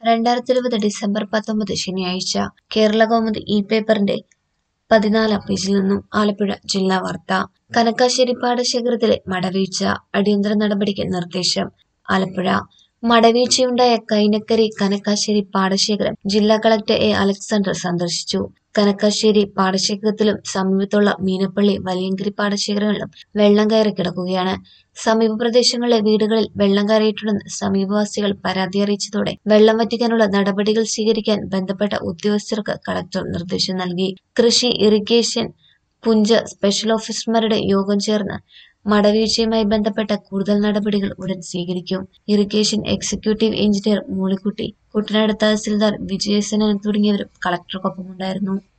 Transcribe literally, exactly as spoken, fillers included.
രണ്ടായിരത്തി ഇരുപത് ഡിസംബർ പത്തൊമ്പത് ശനിയാഴ്ച കേരളകൗമുദി ഇ പേപ്പറിന്റെ പതിനാലാം പേജിൽ നിന്നും ആലപ്പുഴ ജില്ലാ വാർത്ത. കനക്കാശ്ശേരി പാടശേഖരത്തിലെ മടവീഴ്ച, അടിയന്തര നടപടിക്ക് നിർദ്ദേശം. ആലപ്പുഴ മടവീഴ്ചയുണ്ടായ കൈനക്കരി കനക്കാശ്ശേരി പാടശേഖരം ജില്ലാ കളക്ടർ എ അലക്സാണ്ടർ സന്ദർശിച്ചു. കനക്കാശ്ശേരി പാടശേഖരത്തിലും സമീപത്തുള്ള മീനപ്പള്ളി, വലിയങ്കരി പാടശേഖരങ്ങളിലും വെള്ളം കയറി കിടക്കുകയാണ്. സമീപ പ്രദേശങ്ങളിലെ വീടുകളിൽ വെള്ളം കയറിയിട്ടുണ്ടെന്ന് സമീപവാസികൾ പരാതി അറിയിച്ചതോടെ വെള്ളം വറ്റിക്കാനുള്ള നടപടികൾ സ്വീകരിക്കാൻ ബന്ധപ്പെട്ട ഉദ്യോഗസ്ഥർക്ക് കളക്ടർ നിർദ്ദേശം നൽകി. കൃഷി, ഇറിഗേഷൻ, പുഞ്ച സ്പെഷ്യൽ ഓഫീസർമാരുടെ യോഗം ചേർന്ന് മടവീഴ്ചയുമായി ബന്ധപ്പെട്ട കൂടുതൽ നടപടികൾ ഉടൻ സ്വീകരിക്കും. Irrigation executive engineer Moolikutty, Kuttanad തഹസിൽദാർ വിജയസേനൻ തുടങ്ങിയവരും കളക്ടർക്കൊപ്പമുണ്ടായിരുന്നു.